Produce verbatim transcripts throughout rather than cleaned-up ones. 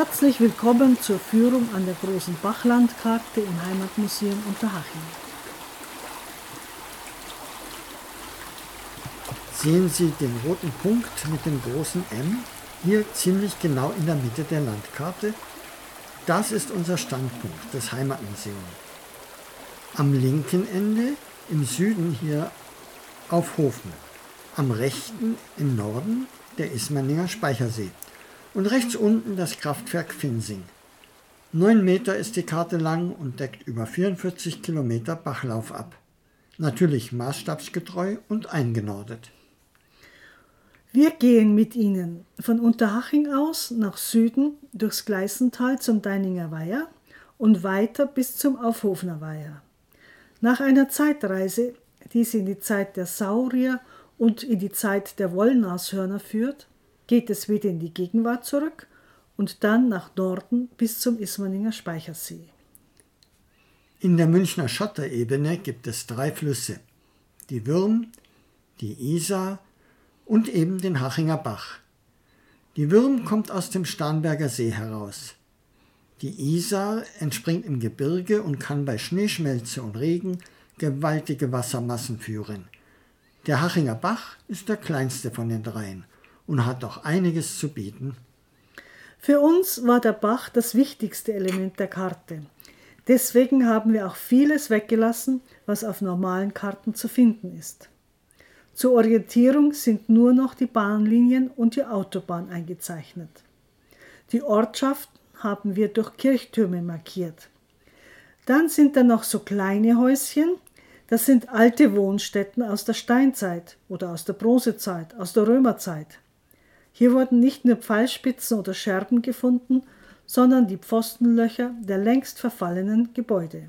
Herzlich willkommen zur Führung an der großen Bachlandkarte im Heimatmuseum Unterhaching. Sehen Sie den roten Punkt mit dem großen M, hier ziemlich genau in der Mitte der Landkarte? Das ist unser Standpunkt, das Heimatmuseum. Am linken Ende, im Süden hier auf Hofen, am rechten im Norden der Ismaninger Speichersee und rechts unten das Kraftwerk Finsing. Neun Meter ist die Karte lang und deckt über vierundvierzig Kilometer Bachlauf ab. Natürlich maßstabsgetreu und eingenordet. Wir gehen mit Ihnen von Unterhaching aus nach Süden durchs Gleißental zum Deininger Weiher und weiter bis zum Aufhofener Weiher. Nach einer Zeitreise, die Sie in die Zeit der Saurier und in die Zeit der Wollnashörner führt, geht es wieder in die Gegenwart zurück und dann nach Norden bis zum Ismaninger Speichersee. In der Münchner Schotterebene gibt es drei Flüsse, die Würm, die Isar und eben den Hachinger Bach. Die Würm kommt aus dem Starnberger See heraus. Die Isar entspringt im Gebirge und kann bei Schneeschmelze und Regen gewaltige Wassermassen führen. Der Hachinger Bach ist der kleinste von den dreien und hat auch einiges zu bieten. Für uns war der Bach das wichtigste Element der Karte. Deswegen haben wir auch vieles weggelassen, was auf normalen Karten zu finden ist. Zur Orientierung sind nur noch die Bahnlinien und die Autobahn eingezeichnet. Die Ortschaften haben wir durch Kirchtürme markiert. Dann sind da noch so kleine Häuschen, das sind alte Wohnstätten aus der Steinzeit oder aus der Bronzezeit, aus der Römerzeit. Hier wurden nicht nur Pfeilspitzen oder Scherben gefunden, sondern die Pfostenlöcher der längst verfallenen Gebäude.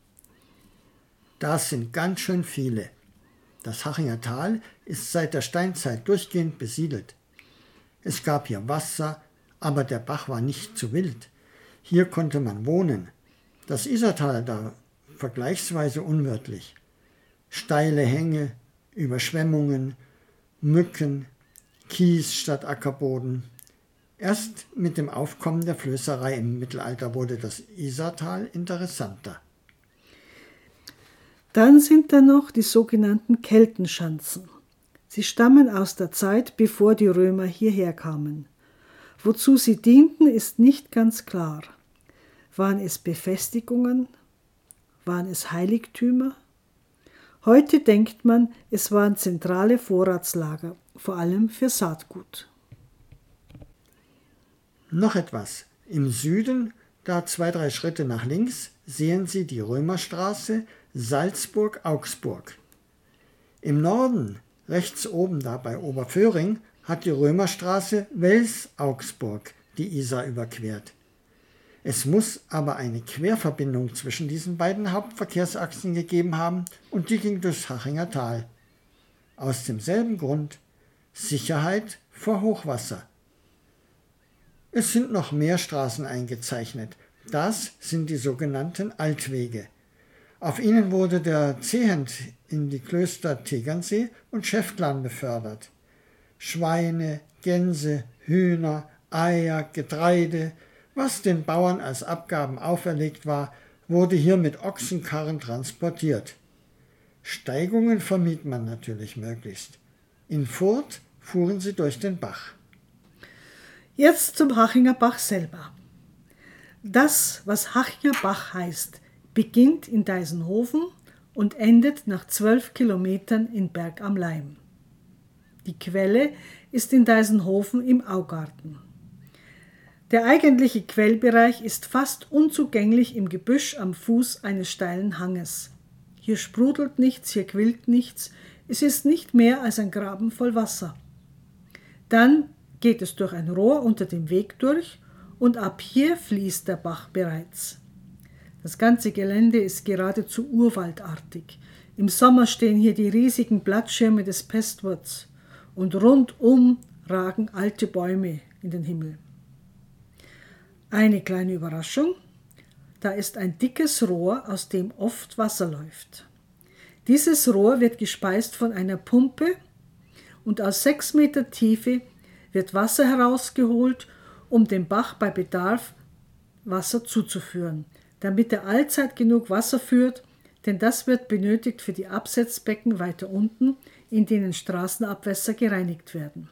Das sind ganz schön viele. Das Hachinger Tal ist seit der Steinzeit durchgehend besiedelt. Es gab hier Wasser, aber der Bach war nicht zu wild. Hier konnte man wohnen. Das Isartal da vergleichsweise unwirtlich. Steile Hänge, Überschwemmungen, Mücken, Kies statt Ackerboden. Erst mit dem Aufkommen der Flößerei im Mittelalter wurde das Isartal interessanter. Dann sind da noch die sogenannten Keltenschanzen. Sie stammen aus der Zeit, bevor die Römer hierher kamen. Wozu sie dienten, ist nicht ganz klar. Waren es Befestigungen? Waren es Heiligtümer? Heute denkt man, es waren zentrale Vorratslager, vor allem für Saatgut. Noch etwas. Im Süden, da zwei, drei Schritte nach links, sehen Sie die Römerstraße Salzburg-Augsburg. Im Norden, rechts oben da bei Oberföhring, hat die Römerstraße Wels-Augsburg die Isar überquert. Es muss aber eine Querverbindung zwischen diesen beiden Hauptverkehrsachsen gegeben haben und die ging durchs Hachinger Tal. Aus demselben Grund: Sicherheit vor Hochwasser. Es sind noch mehr Straßen eingezeichnet. Das sind die sogenannten Altwege. Auf ihnen wurde der Zehent in die Klöster Tegernsee und Schäftlarn befördert. Schweine, Gänse, Hühner, Eier, Getreide, was den Bauern als Abgaben auferlegt war, wurde hier mit Ochsenkarren transportiert. Steigungen vermied man natürlich möglichst. In Furth fuhren sie durch den Bach. Jetzt zum Hachinger Bach selber. Das, was Hachinger Bach heißt, beginnt in Deisenhofen und endet nach zwölf Kilometern in Berg am Laim. Die Quelle ist in Deisenhofen im Augarten. Der eigentliche Quellbereich ist fast unzugänglich im Gebüsch am Fuß eines steilen Hanges. Hier sprudelt nichts, hier quillt nichts, es ist nicht mehr als ein Graben voll Wasser. Dann geht es durch ein Rohr unter dem Weg durch und ab hier fließt der Bach bereits. Das ganze Gelände ist geradezu urwaldartig. Im Sommer stehen hier die riesigen Blattschirme des Pestwurz und rundum ragen alte Bäume in den Himmel. Eine kleine Überraschung: Da ist ein dickes Rohr, aus dem oft Wasser läuft. Dieses Rohr wird gespeist von einer Pumpe und aus sechs Meter Tiefe wird Wasser herausgeholt um dem Bach bei Bedarf Wasser zuzuführen, damit er allzeit genug Wasser führt, denn das wird benötigt für die Absetzbecken weiter unten, in denen Straßenabwässer gereinigt werden.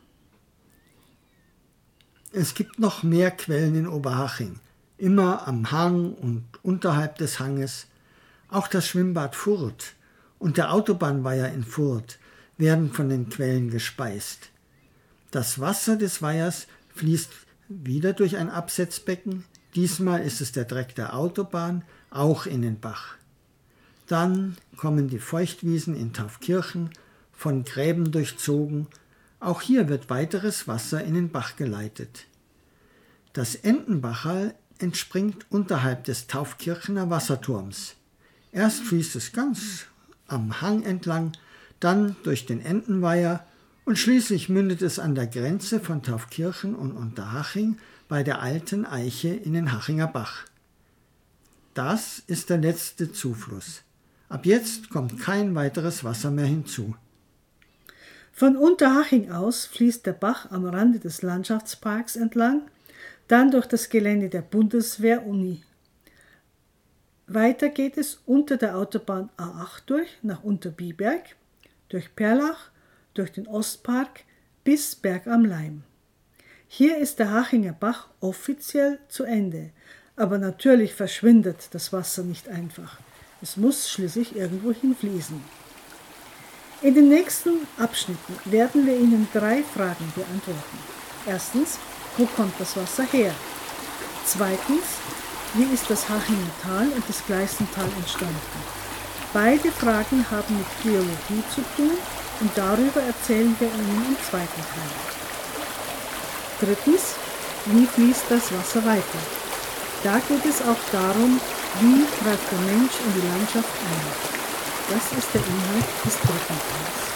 Es gibt noch mehr Quellen in Oberhaching, immer am Hang und unterhalb des Hanges. Auch das Schwimmbad Furth und der Autobahnweiher in Furth werden von den Quellen gespeist. Das Wasser des Weihers fließt wieder durch ein Absetzbecken. Diesmal ist es der Dreck der Autobahn, auch in den Bach. Dann kommen die Feuchtwiesen in Taufkirchen, von Gräben durchzogen. Auch hier wird weiteres Wasser in den Bach geleitet. Das Entenbacherl entspringt unterhalb des Taufkirchener Wasserturms. Erst fließt es ganz am Hang entlang, dann durch den Entenweiher und schließlich mündet es an der Grenze von Taufkirchen und Unterhaching bei der alten Eiche in den Hachinger Bach. Das ist der letzte Zufluss. Ab jetzt kommt kein weiteres Wasser mehr hinzu. Von Unterhaching aus fließt der Bach am Rande des Landschaftsparks entlang, dann durch das Gelände der Bundeswehr-Uni. Weiter geht es unter der Autobahn A acht durch, nach Unterbiberg, durch Perlach, durch den Ostpark bis Berg am Laim. Hier ist der Hachinger Bach offiziell zu Ende, aber natürlich verschwindet das Wasser nicht einfach. Es muss schließlich irgendwo hinfließen. In den nächsten Abschnitten werden wir Ihnen drei Fragen beantworten. Erstens, wo kommt das Wasser her? Zweitens, wie ist das Hachinger Tal und das Gleißental entstanden? Beide Fragen haben mit Geologie zu tun und darüber erzählen wir Ihnen im zweiten Teil. Drittens, wie fließt das Wasser weiter? Da geht es auch darum, wie greift der Mensch in die Landschaft ein. Das ist der Inhalt des dritten Teils.